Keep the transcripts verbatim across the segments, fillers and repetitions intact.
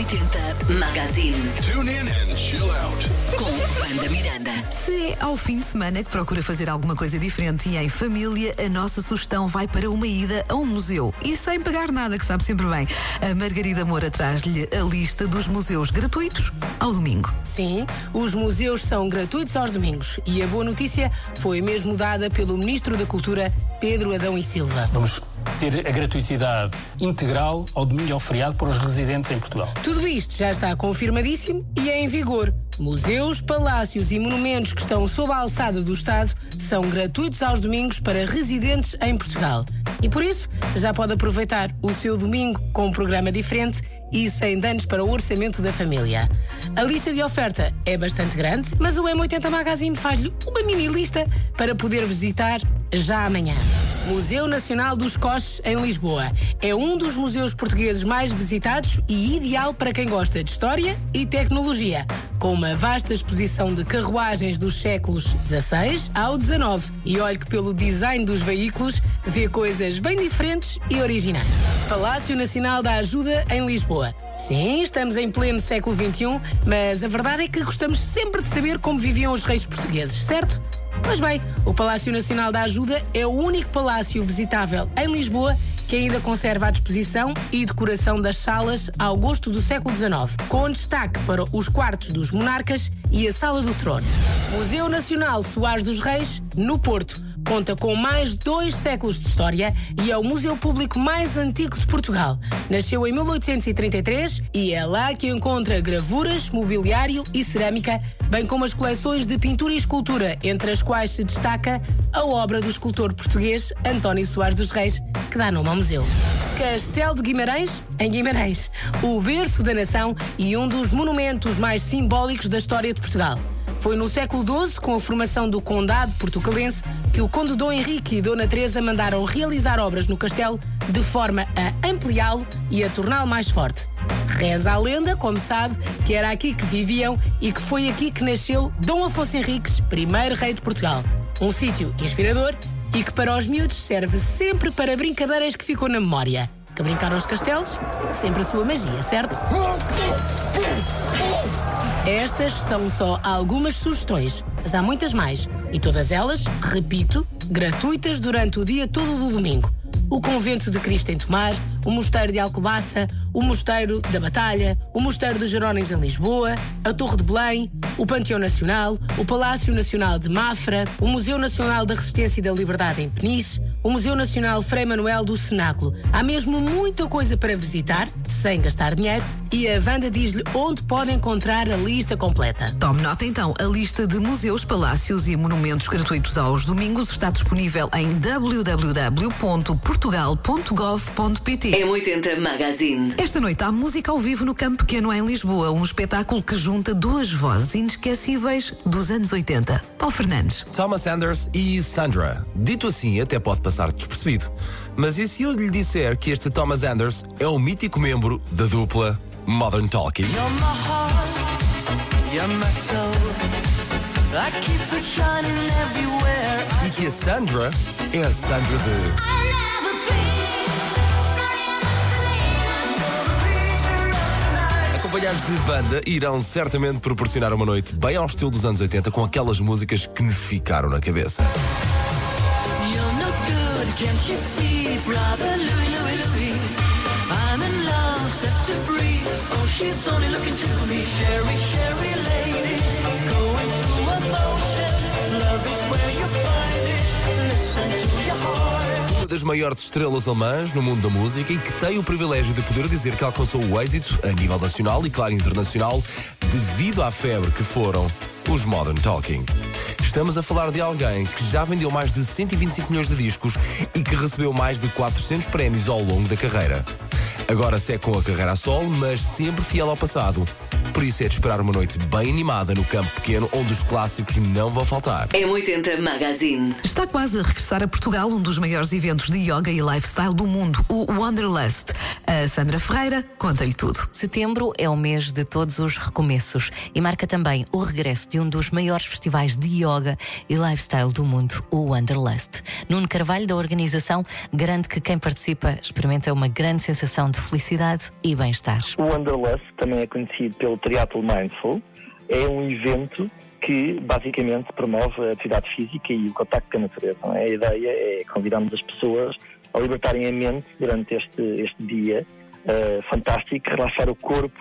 oitenta Magazine. Tune in and chill out. Com Wanda Miranda. Se é ao fim de semana que procura fazer alguma coisa diferente e em família, a nossa sugestão vai para uma ida a um museu. E sem pagar nada, que sabe sempre bem. A Margarida Moura traz-lhe a lista dos museus gratuitos ao domingo. Sim, os museus são gratuitos aos domingos. E a boa notícia foi mesmo dada pelo Ministro da Cultura, Pedro Adão e Silva. Vamos ter a gratuitidade integral ao domingo e ao feriado para os residentes em Portugal. Tudo isto já está confirmadíssimo e é em vigor. Museus, palácios e monumentos que estão sob a alçada do Estado são gratuitos aos domingos para residentes em Portugal. E por isso, já pode aproveitar o seu domingo com um programa diferente e sem danos para o orçamento da família. A lista de oferta é bastante grande, mas o M oitenta Magazine faz-lhe uma mini lista para poder visitar já amanhã. Museu Nacional dos Coches, em Lisboa. É um dos museus portugueses mais visitados e ideal para quem gosta de história e tecnologia, com uma vasta exposição de carruagens dos séculos dezasseis ao dezenove. E olhe que pelo design dos veículos vê coisas bem diferentes e originais. Palácio Nacional da Ajuda, em Lisboa. Sim, estamos em pleno século vinte e um, mas a verdade é que gostamos sempre de saber como viviam os reis portugueses, certo? Pois bem, o Palácio Nacional da Ajuda é o único palácio visitável em Lisboa que ainda conserva a disposição e decoração das salas ao gosto do século dezenove, com destaque para os quartos dos monarcas e a Sala do Trono. Museu Nacional Soares dos Reis, no Porto. Conta com mais dois séculos de história e é o museu público mais antigo de Portugal. Nasceu em mil oitocentos e trinta e três e é lá que encontra gravuras, mobiliário e cerâmica, bem como as coleções de pintura e escultura, entre as quais se destaca a obra do escultor português António Soares dos Reis, que dá nome ao museu. Castelo de Guimarães, em Guimarães, o berço da nação e um dos monumentos mais simbólicos da história de Portugal. Foi no século doze, com a formação do Condado portucalense, que o Conde Dom Henrique e Dona Teresa mandaram realizar obras no castelo de forma a ampliá-lo e a torná-lo mais forte. Reza a lenda, como sabe, que era aqui que viviam e que foi aqui que nasceu Dom Afonso Henriques, primeiro rei de Portugal. Um sítio inspirador e que para os miúdos serve sempre para brincadeiras que ficam na memória. Que brincar aos castelos, sempre a sua magia, certo? Estas são só algumas sugestões, mas há muitas mais. E todas elas, repito, gratuitas durante o dia todo do domingo. O Convento de Cristo em Tomás, o Mosteiro de Alcobaça, o Mosteiro da Batalha, o Mosteiro dos Jerónimos em Lisboa, a Torre de Belém, o Panteão Nacional, o Palácio Nacional de Mafra, o Museu Nacional da Resistência e da Liberdade em Peniche, o Museu Nacional Frei Manuel do Cenáculo. Há mesmo muita coisa para visitar, sem gastar dinheiro, e a Wanda diz-lhe onde pode encontrar a lista completa. Tome nota então, a lista de museus, palácios e monumentos gratuitos aos domingos está disponível em w w w ponto portugal ponto gov ponto p t. M oitenta Magazine. Esta noite há música ao vivo no Campo Pequeno em Lisboa, um espetáculo que junta duas vozes inesquecíveis dos anos oitenta. Paulo Fernandes. Thomas Anders e Sandra. Dito assim, até pode passar despercebido. Mas e se eu lhe disser que este Thomas Anders é o mítico membro da dupla Modern Talking? You're my heart, you're my soul. I keep it shining everywhere. E que a Sandra é a Sandra de... Acompanhados de banda, irão certamente proporcionar uma noite bem ao estilo dos anos oitenta, com aquelas músicas que nos ficaram na cabeça. You're no good, can't you see, brother Louie, Louie, Louie? I'm in love, set to free. Oh, she's only looking to me. Sherry, Sherry lady, going through emotion. Love is where you find it. Listen to your heart. Uma das maiores estrelas alemãs no mundo da música e que tem o privilégio de poder dizer que alcançou o êxito a nível nacional e, claro, internacional, devido à febre que foram os Modern Talking. Estamos a falar de alguém que já vendeu mais de cento e vinte e cinco milhões de discos e que recebeu mais de quatrocentos prémios ao longo da carreira. Agora segue com a carreira a solo, mas sempre fiel ao passado. Por isso é de esperar uma noite bem animada no Campo Pequeno, onde os clássicos não vão faltar. M oitenta Magazine. Está quase a regressar a Portugal um dos maiores eventos de yoga e lifestyle do mundo, o Wanderlust. A Sandra Ferreira conta-lhe tudo. Setembro é o mês de todos os recomeços e marca também o regresso de um dos maiores festivais de yoga e lifestyle do mundo, o Wanderlust. Nuno Carvalho, da organização, garante que quem participa experimenta uma grande sensação de de felicidade e bem-estar. O Wanderlust, também é conhecido pelo Triathlon Mindful, é um evento que basicamente promove a atividade física e o contacto com a natureza. Não é? A ideia é convidarmos as pessoas a libertarem a mente durante este, este dia uh, fantástico, relaxar o corpo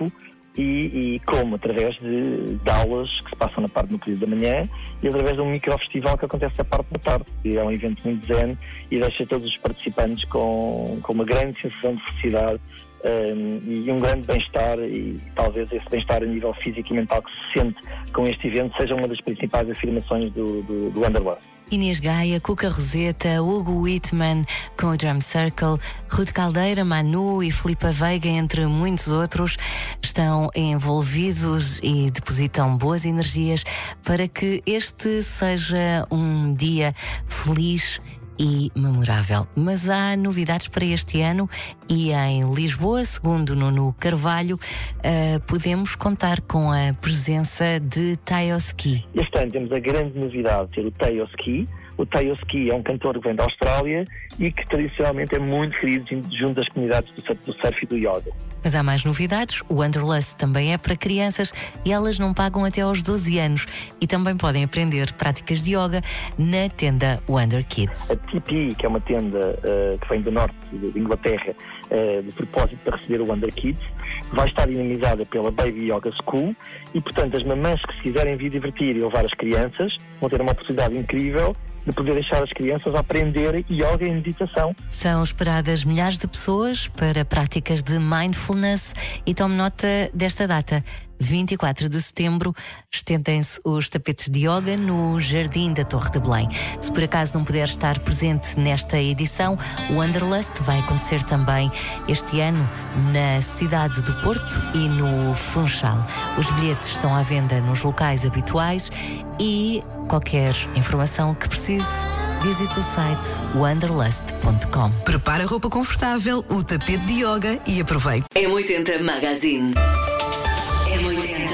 e, e como? Através de, de aulas que se passam na parte do período da manhã e através de um microfestival que acontece na parte da tarde. É um evento muito zen e deixa todos os participantes com, com uma grande sensação de felicidade um, e um grande bem-estar, e talvez esse bem-estar a nível físico e mental que se sente com este evento seja uma das principais afirmações do, do, do Wanderlust. Inês Gaia, Cuca Roseta, Hugo Whitman com o Drum Circle, Ruth Caldeira, Manu e Filipa Veiga, entre muitos outros, estão envolvidos e depositam boas energias para que este seja um dia feliz e memorável. Mas há novidades para este ano e em Lisboa, segundo Nuno Carvalho, uh, podemos contar com a presença de Tayo Ski. Este ano temos a grande novidade de ter o Tayo Ski. O Tayo Ski é um cantor que vem da Austrália e que tradicionalmente é muito querido junto das comunidades do surf, do surf e do yoga. Mas há mais novidades. O Wanderlust também é para crianças e elas não pagam até aos doze anos e também podem aprender práticas de yoga na tenda Wonder Kids. A T P, que é uma tenda uh, que vem do norte de Inglaterra, uh, de propósito para receber o Wonder Kids, vai estar dinamizada pela Baby Yoga School e, portanto, as mamães que se quiserem vir divertir e levar as crianças vão ter uma oportunidade incrível de poder deixar as crianças a aprender yoga e meditação. São esperadas milhares de pessoas para práticas de mindfulness e tome nota desta data. vinte e quatro de setembro, estendem-se os tapetes de yoga no Jardim da Torre de Belém. Se por acaso não puder estar presente nesta edição, o Wanderlust vai acontecer também este ano na cidade do Porto e no Funchal. Os bilhetes estão à venda nos locais habituais e qualquer informação que precise, visite o site wanderlust ponto com. Prepara a roupa confortável, o tapete de yoga e aproveite. M oitenta Magazine. M oitenta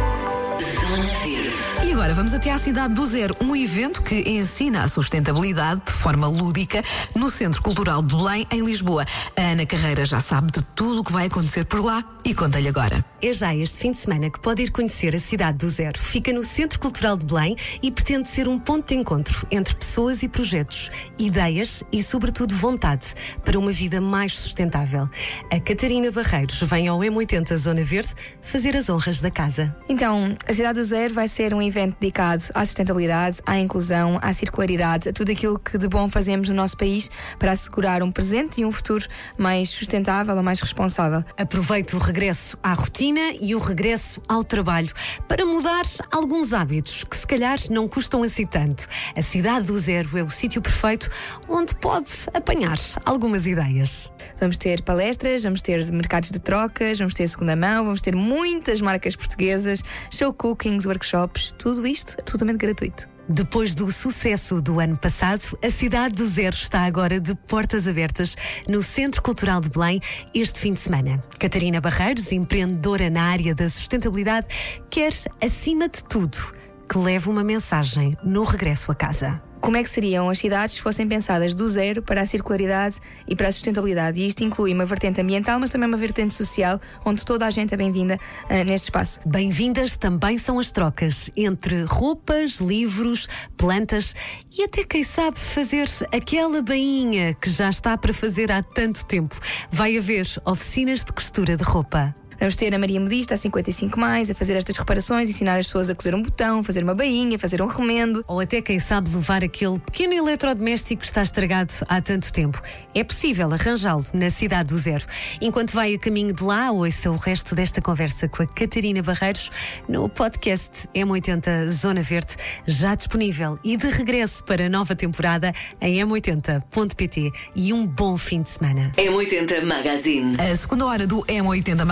Zona Verde. E agora vamos até à Cidade do Zero, um evento que ensina a sustentabilidade de forma lúdica no Centro Cultural de Belém, em Lisboa. A Ana Carreira já sabe de tudo o que vai acontecer por lá e conta-lhe agora. É já este fim de semana que pode ir conhecer a Cidade do Zero. Fica no Centro Cultural de Belém e pretende ser um ponto de encontro entre pessoas e projetos, ideias e, sobretudo, vontade para uma vida mais sustentável. A Catarina Barreiros vem ao M oitenta Zona Verde fazer as honras da casa. Então, a Cidade do Zero vai ser um evento dedicado à sustentabilidade, à inclusão, à circularidade, a tudo aquilo que de bom fazemos no nosso país para assegurar um presente e um futuro mais sustentável ou mais responsável. Aproveite o regresso à rotina e o regresso ao trabalho para mudar alguns hábitos que se calhar não custam assim tanto. A Cidade do Zero é o sítio perfeito onde pode apanhar algumas ideias. Vamos ter palestras, vamos ter mercados de trocas, vamos ter segunda mão, vamos ter muitas marcas portuguesas, show cookings, workshops, tudo isto absolutamente gratuito. Depois do sucesso do ano passado, a Cidade do Zero está agora de portas abertas no Centro Cultural de Belém este fim de semana. Catarina Barreiros, empreendedora na área da sustentabilidade, quer, acima de tudo, que leve uma mensagem no regresso a casa. Como é que seriam as cidades se fossem pensadas do zero para a circularidade e para a sustentabilidade? E isto inclui uma vertente ambiental, mas também uma vertente social, onde toda a gente é bem-vinda uh, neste espaço. Bem-vindas também são as trocas entre roupas, livros, plantas e até, quem sabe, fazer aquela bainha que já está para fazer há tanto tempo. Vai haver oficinas de costura de roupa. Vamos ter a Maria Modista, a cinquenta e cinco mais, a fazer estas reparações, ensinar as pessoas a cozer um botão, fazer uma bainha, fazer um remendo. Ou até, quem sabe, levar aquele pequeno eletrodoméstico que está estragado há tanto tempo. É possível arranjá-lo na Cidade do Zero. Enquanto vai a caminho de lá, ouça o resto desta conversa com a Catarina Barreiros no podcast M oitenta Zona Verde, já disponível e de regresso para a nova temporada em m oitenta ponto pt. E um bom fim de semana. M oitenta Magazine. A segunda hora do M oitenta Magazine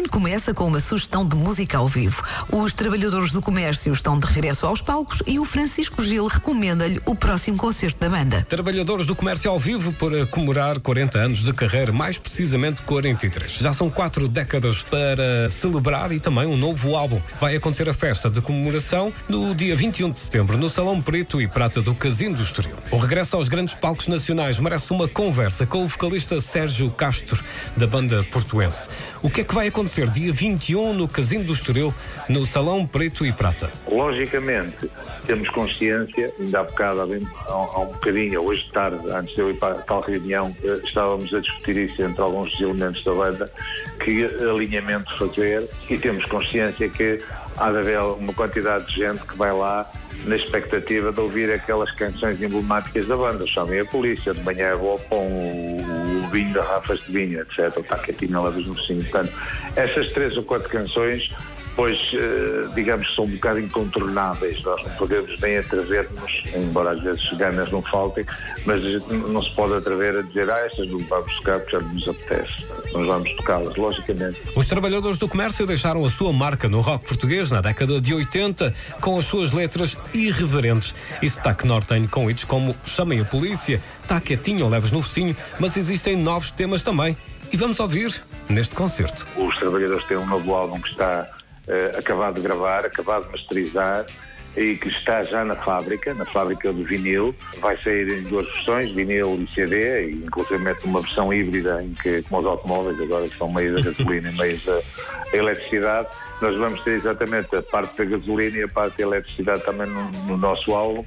ano começa com uma sugestão de música ao vivo. Os trabalhadores do comércio estão de regresso aos palcos e o Francisco Gil recomenda-lhe o próximo concerto da banda. Trabalhadores do comércio ao vivo para comemorar quarenta anos de carreira, mais precisamente quarenta e três. Já são quatro décadas para celebrar e também um novo álbum. Vai acontecer a festa de comemoração no dia vinte e um de setembro, no Salão Preto e Prata do Casino do Estoril. O regresso aos grandes palcos nacionais merece uma conversa com o vocalista Sérgio Castro, da banda portuense. O que é que vai acontecer dia vinte e um no Casino do Estoril, no Salão Preto e Prata? Logicamente, temos consciência, ainda há bocado, há, bem, há, há um bocadinho, hoje de tarde, antes de eu ir para a tal reunião, estávamos a discutir isso entre alguns dos elementos da banda, que alinhamento fazer, e temos consciência que há de haver uma quantidade de gente que vai lá na expectativa de ouvir aquelas canções emblemáticas da banda, Chamem a Polícia, de manhã vou ao pão, o, o vinho, garrafas de vinho, etcétera. Está quietinho lá dos mocinhos. Portanto, essas três ou quatro canções, pois, digamos que são um bocado incontornáveis. Nós não podemos nem atrever-nos, embora às vezes ganas não faltem, mas não se pode atrever a dizer, ah, estas não vamos tocar porque já não nos apetece. Nós vamos tocá-las, logicamente. Os trabalhadores do comércio deixaram a sua marca no rock português na década de oitenta, com as suas letras irreverentes e sotaque nortenho, com hits como Chamem a Polícia, Tá Quietinho ou Leves no Focinho, mas existem novos temas também. E vamos ouvir neste concerto. Os trabalhadores têm um novo álbum que está Uh, acabado de gravar, acabado de masterizar e que está já na fábrica, na fábrica do vinil. Vai sair em duas versões, vinil e C D, e inclusive uma versão híbrida em que, como os automóveis agora que são meio da gasolina e meio da eletricidade, nós vamos ter exatamente a parte da gasolina e a parte da eletricidade também no, no nosso álbum,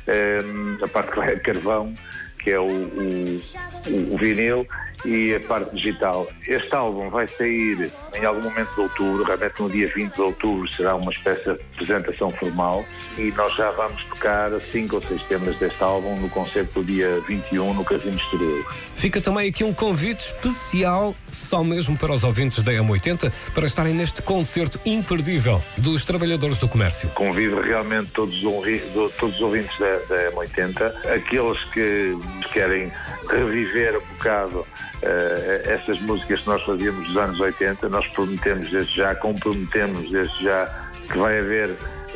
um, a parte que vai a carvão, que é o, o, o vinil, e a parte digital. Este álbum vai sair em algum momento de outubro, realmente no dia vinte de outubro será uma espécie de apresentação formal, e nós já vamos tocar cinco ou seis temas deste álbum no concerto do dia vinte e um no Casino de Estoril. Fica também aqui um convite especial, só mesmo para os ouvintes da M oitenta, para estarem neste concerto imperdível dos trabalhadores do comércio. Convido realmente todos os, todos os ouvintes da, da M oitenta, aqueles que querem reviver um bocado Uh, essas músicas que nós fazíamos nos anos oitenta, nós prometemos desde já, comprometemos desde já que vai haver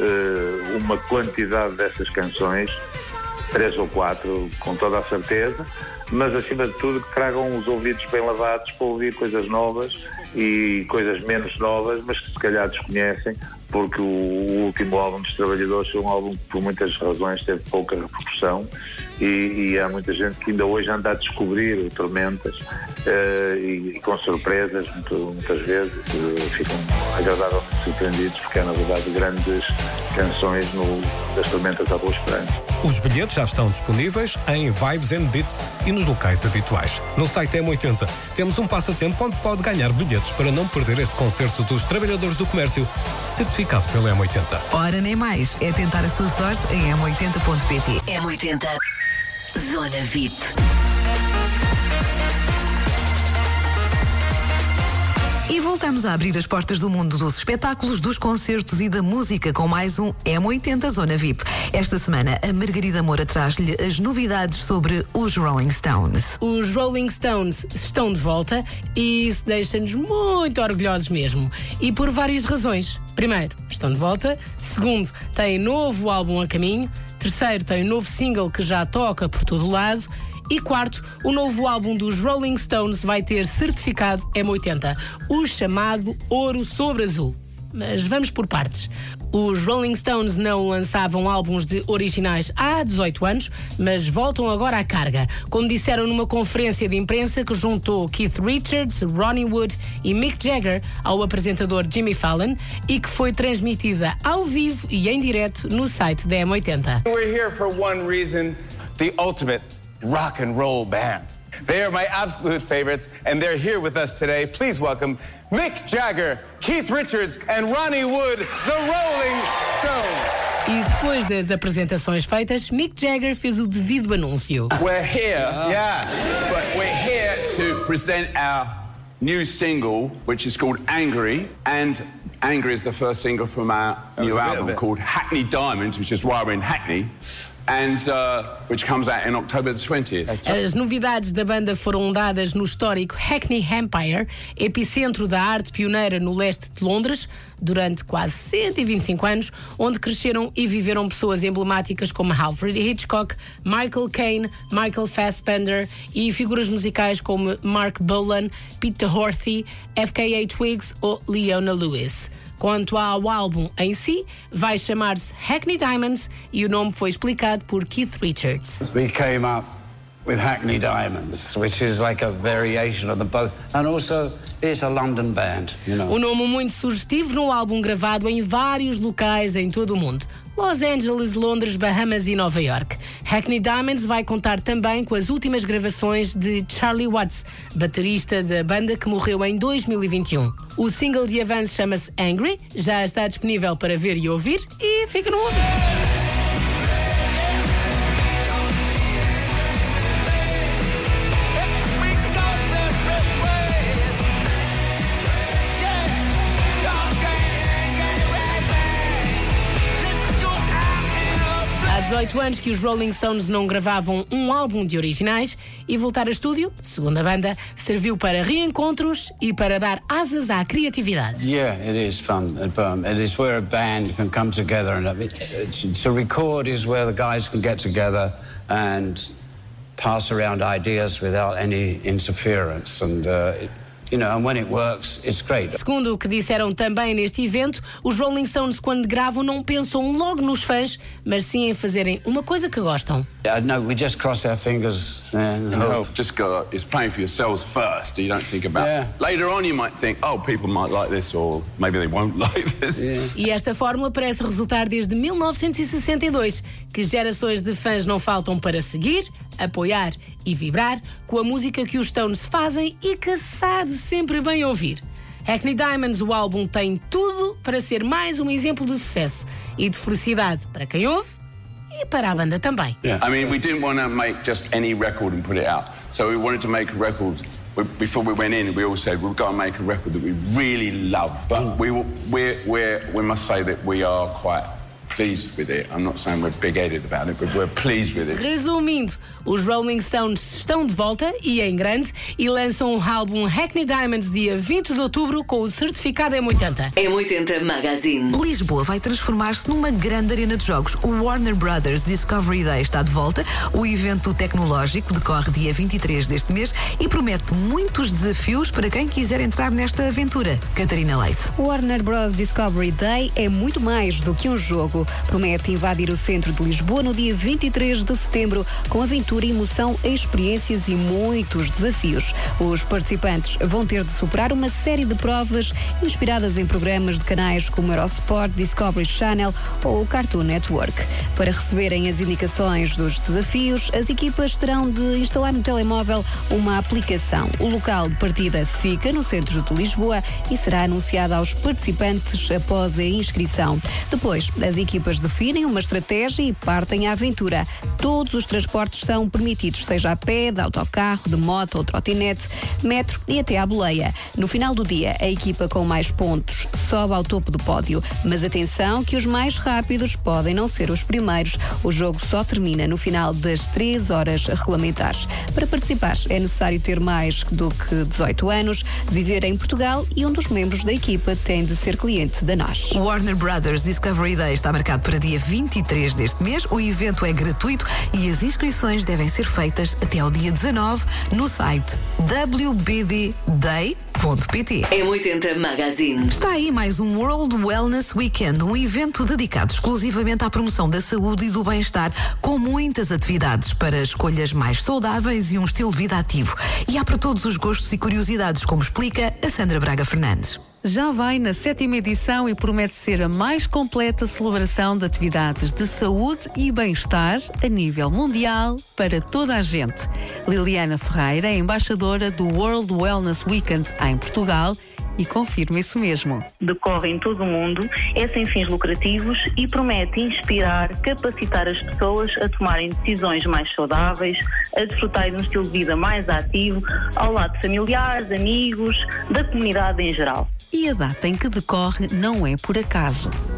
uh, uma quantidade dessas canções, três ou quatro, com toda a certeza, mas acima de tudo que tragam os ouvidos bem lavados para ouvir coisas novas e coisas menos novas, mas que se calhar desconhecem, porque o, o último álbum dos Trabalhadores foi um álbum que por muitas razões teve pouca repercussão, e, e há muita gente que ainda hoje anda a descobrir o Tormentas, uh, e, e com surpresas muito, muitas vezes uh, ficam agradavelmente surpreendidos, porque é na verdade grandes canções no, das Tormentas à Boa Esperança. Os bilhetes já estão disponíveis em Vibes and Beats e nos locais habituais. No site M oitenta temos um passatempo onde pode ganhar bilhetes para não perder este concerto dos Trabalhadores do Comércio, certificado pela M oitenta. Ora, nem mais. É tentar a sua sorte em m oitenta ponto pt. M oitenta Zona V I P. E voltamos a abrir as portas do mundo dos espetáculos, dos concertos e da música com mais um M oitenta Zona V I P. Esta semana, a Margarida Moura traz-lhe as novidades sobre os Rolling Stones. Os Rolling Stones estão de volta e isso deixa-nos muito orgulhosos mesmo. E por várias razões. Primeiro, estão de volta. Segundo, têm novo álbum a caminho. Terceiro, tem um novo single que já toca por todo o lado. E quarto, o novo álbum dos Rolling Stones vai ter certificado M oitenta, o chamado Ouro sobre Azul. Mas vamos por partes. Os Rolling Stones não lançavam álbuns de originais há dezoito anos, mas voltam agora à carga, como disseram numa conferência de imprensa que juntou Keith Richards, Ronnie Wood e Mick Jagger ao apresentador Jimmy Fallon e que foi transmitida ao vivo e em direto no site da M oitenta. We're here for one reason, the ultimate rock and roll band. They are my absolute favorites, and they're here with us today. Please welcome Mick Jagger, Keith Richards, and Ronnie Wood, the Rolling Stones. E depois das apresentações feitas, Mick Jagger fez o devido anúncio. We're here, yeah, but we're here to present our new single, which is called Angry, and Angry is the first single from our new album called Hackney Diamonds, which is why we're in Hackney. and uh, which comes out in October the twentieth. As novidades da banda foram dadas no histórico Hackney Empire, epicentro da arte pioneira no leste de Londres, durante quase cento e vinte e cinco anos, onde cresceram e viveram pessoas emblemáticas como Alfred Hitchcock, Michael Caine, Michael Fassbender e figuras musicais como Mark Bolan, Peter Doherty, F K A Twigs ou Leona Lewis. Quanto ao álbum em si, vai chamar-se Hackney Diamonds e o nome foi explicado por Keith Richards. We came up with Hackney Diamonds, which is like a variation of the both, and also it's a London band, you know. Um nome muito sugestivo num álbum gravado em vários locais em todo o mundo. Los Angeles, Londres, Bahamas e Nova York. Hackney Diamonds vai contar também com as últimas gravações de Charlie Watts, baterista da banda que morreu em dois mil e vinte e um. O single de avanço chama-se Angry, já está disponível para ver e ouvir e fica no ouvido. Há dezoito anos que os Rolling Stones não gravavam um álbum de originais e voltar a estúdio, segundo a banda, serviu para reencontros e para dar asas à criatividade. Yeah, it is fun. Um, it is where a band can come together, and to record is where the guys can get together and pass around ideas without any interference, and uh, it, you know, and when it works, it's great. Segundo o que disseram também neste evento, os Rolling Stones, quando gravam, não pensam logo nos fãs, mas sim em fazerem uma coisa que gostam. Yeah, no, we just cross our fingers and hope. Just go, it's playing for yourselves first. You don't think about Yeah. it. Later on you might think, oh, people might like this, or maybe they won't like this. Yeah. E esta fórmula parece resultar desde mil novecentos e sessenta e dois, que gerações de fãs não faltam para seguir, apoiar e vibrar com a música que os Stones fazem e que sabe sempre bem ouvir. Hackney Diamonds, o álbum, tem tudo para ser mais um exemplo de sucesso e de felicidade para quem ouve e para a banda também. Yeah. I mean, we didn't want to make just any record and put it out. So we wanted to make a record. We, before we went in, we all said we've got to make a record that we really love. But we we we we must say that we are quite pleased with it. I'm not saying we're big-headed about it, but we're pleased with it. Resumindo, os Rolling Stones estão de volta e em grande e lançam o álbum Hackney Diamonds dia vinte de outubro com o certificado M oitenta. M oitenta Magazine. Lisboa vai transformar-se numa grande arena de jogos. O Warner Brothers Discovery Day está de volta. O evento tecnológico decorre dia vinte e três deste mês e promete muitos desafios para quem quiser entrar nesta aventura. Catarina Leite. O Warner Bros. Discovery Day é muito mais do que um jogo. Promete invadir o centro de Lisboa no dia vinte e três de setembro com aventura, emoção, experiências e muitos desafios. Os participantes vão ter de superar uma série de provas inspiradas em programas de canais como Eurosport, Discovery Channel ou Cartoon Network. Para receberem as indicações dos desafios, as equipas terão de instalar no telemóvel uma aplicação. O local de partida fica no centro de Lisboa e será anunciado aos participantes após a inscrição. Depois, as equipas definem uma estratégia e partem à aventura. Todos os transportes são permitidos, seja a pé, de autocarro, de moto ou trotinete, metro e até à boleia. No final do dia, a equipa com mais pontos sobe ao topo do pódio. Mas atenção que os mais rápidos podem não ser os primeiros. O jogo só termina no final das três horas regulamentares. Para participar é necessário ter mais do que dezoito anos, viver em Portugal e um dos membros da equipa tem de ser cliente da N O S. O Warner Brothers Discovery Day está marcado para dia vinte e três deste mês. O evento é gratuito e as inscrições devem ser feitas até ao dia dezanove no site w b d day ponto p t. M oitenta Magazine. Está aí mais um World Wellness Weekend, um evento dedicado exclusivamente à promoção da saúde e do bem-estar, com muitas atividades para escolhas mais saudáveis e um estilo de vida ativo. E há para todos os gostos e curiosidades, como explica a Sandra Braga Fernandes. Já vai na sétima edição e promete ser a mais completa celebração de atividades de saúde e bem-estar a nível mundial para toda a gente. Liliana Ferreira é embaixadora do World Wellness Weekend em Portugal e confirma isso mesmo. Decorre em todo o mundo, é sem fins lucrativos e promete inspirar, capacitar as pessoas a tomarem decisões mais saudáveis, a desfrutarem de um estilo de vida mais ativo, ao lado de familiares, amigos, da comunidade em geral. E a data em que decorre não é por acaso.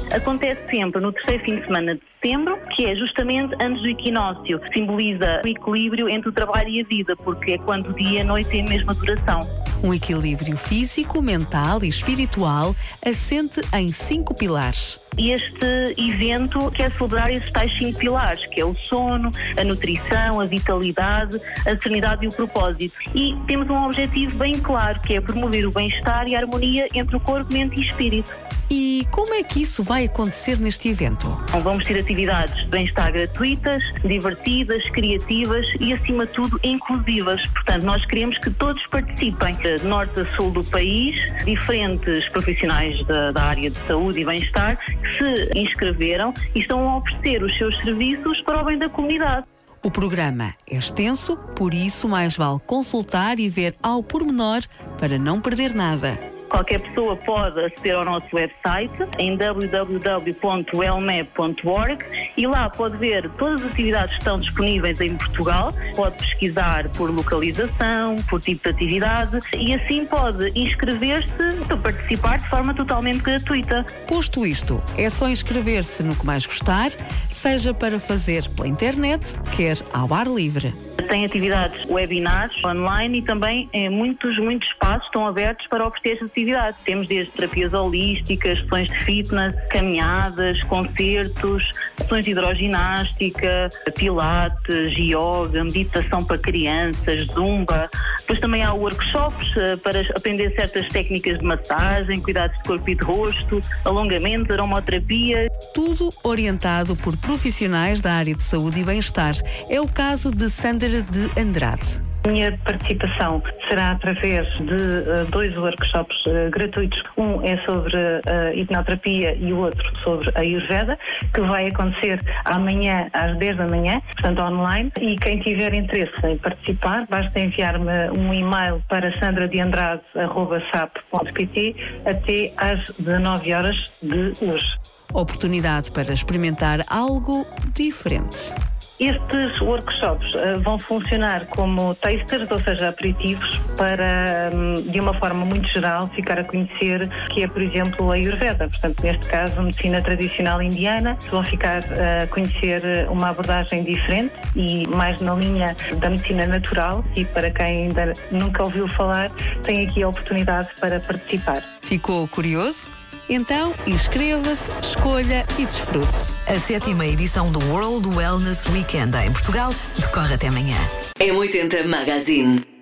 Acontece sempre no terceiro fim de semana de setembro, que é justamente antes do equinócio. Simboliza o equilíbrio entre o trabalho e a vida, porque é quando o dia e a noite têm a mesma duração. Um equilíbrio físico, mental e espiritual assente em cinco pilares. Este evento quer celebrar esses tais cinco pilares, que é o sono, a nutrição, a vitalidade, a serenidade e o propósito. E temos um objetivo bem claro, que é promover o bem-estar e a harmonia entre o corpo, mente e espírito. E como é que isso vai acontecer neste evento? Vamos ter atividades de bem-estar gratuitas, divertidas, criativas e, acima de tudo, inclusivas. Portanto, nós queremos que todos participem, de norte a sul do país, diferentes profissionais da, da área de saúde e bem-estar que se inscreveram e estão a oferecer os seus serviços para o bem da comunidade. O programa é extenso, por isso mais vale consultar e ver ao pormenor para não perder nada. Qualquer pessoa pode aceder ao nosso website em w w w ponto l m e p ponto org e lá pode ver todas as atividades que estão disponíveis em Portugal, pode pesquisar por localização, por tipo de atividade e assim pode inscrever-se para participar de forma totalmente gratuita. Posto isto, é só inscrever-se no que mais gostar, seja para fazer pela internet, quer ao ar livre. Tem atividades webinars online e também eh, muitos, muitos espaços estão abertos para oferecer estas atividades. Temos desde terapias holísticas, sessões de fitness, caminhadas, concertos, sessões de hidroginástica, pilates, yoga, meditação para crianças, zumba. Depois também há workshops eh, para aprender certas técnicas de massagem, cuidados de corpo e de rosto, alongamento, aromaterapia. Tudo orientado por profissionais da área de saúde e bem-estar. É o caso de Sandra de Andrade. A minha participação será através de uh, dois workshops uh, gratuitos. Um é sobre a uh, hipnoterapia e o outro sobre a Ayurveda, que vai acontecer amanhã às dez da manhã, portanto online. E quem tiver interesse em participar, basta enviar-me um e-mail para sandra de andrade arroba sap ponto pt até às dezanove horas de hoje. Oportunidade para experimentar algo diferente. Estes workshops uh, vão funcionar como tasters, ou seja, aperitivos, para, um, de uma forma muito geral, ficar a conhecer que é, por exemplo, a Ayurveda. Portanto, neste caso, a medicina tradicional indiana. Vão ficar uh, a conhecer uma abordagem diferente e mais na linha da medicina natural. E para quem ainda nunca ouviu falar, tem aqui a oportunidade para participar. Ficou curioso? Então, inscreva-se, escolha e desfrute. A sétima edição do World Wellness Weekend em Portugal decorre até amanhã. M oitenta Magazine.